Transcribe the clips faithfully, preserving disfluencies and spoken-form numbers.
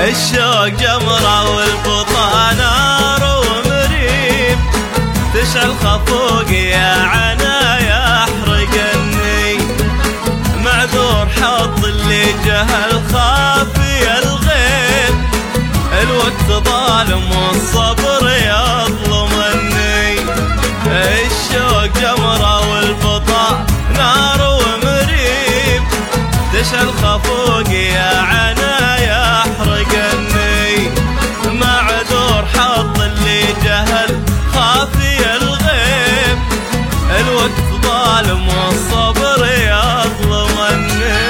الشوق جمرة والبطا نار ومريب، تشعل خفوقي يا عنايا احرقني. معذور حظ اللي جهل خافي الغيب، الوقت ظالم والصبر يظلمني. الشوق جمرة والبطا نار ومريب، تشعل خفوقي يا عنايا احرقني. معذور حظ اللي جهل خافي الغيب، الوقت ظالم والصبر يظلمني.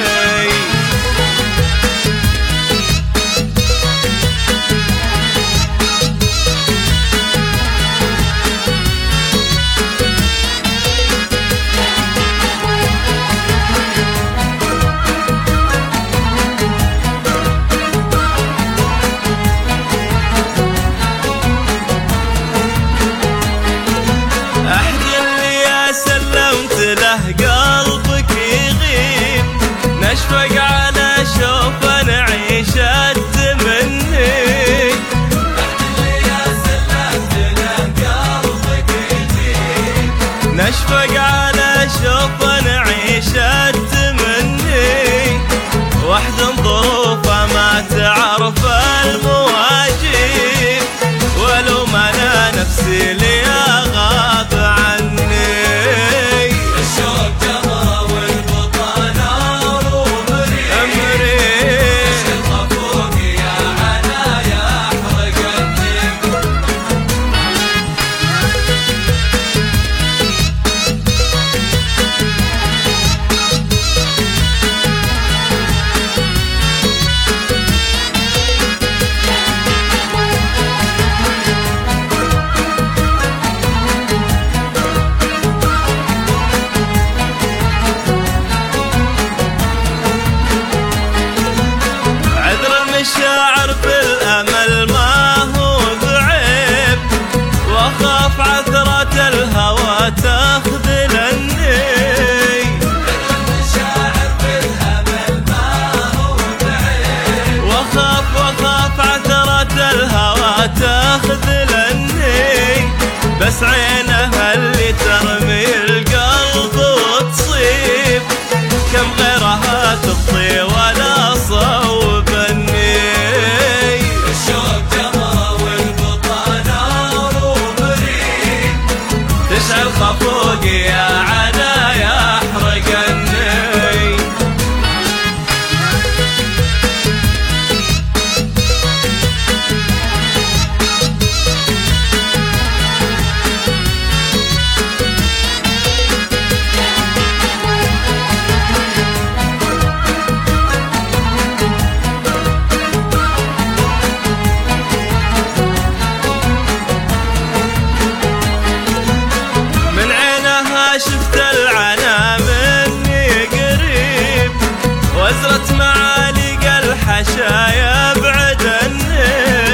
قلبك يغيب، نشفق على شوف نعيش التمني. يا سلمت له قلبك يغيب، نشفق على شوف نعيش التمني. وحد ظروفه ما تعرف المواجيب، ولو ما انا نفسي لي غاب عني. الشاعر بالأمل ما هو بعيب، وأخاف عثرة الهوى تخذلني. الشاعر بالأمل ما هو بعيب، وأخاف وأخاف عثرة الهوى تخذلني. بس عينها اللي ترمي القلب وتصيب، كم غيرها تبطي ولا صوبني. تشعل خفوقي يا عنايا احرقني. شفت العنا مني قريب، وزرت معالق الحشايا بعدني.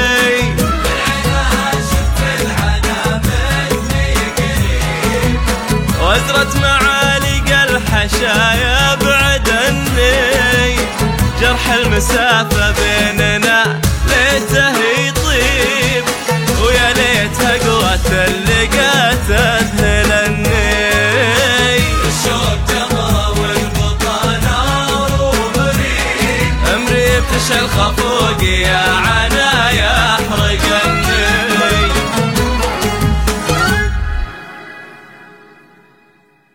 شفت العنا مني قريب، وزرت معالق الحشايا بعدني. جرح المسافة بيننا ليته يطيب، ويا ليتها قوة اللقا تذهلني. تشعل خفوقي يا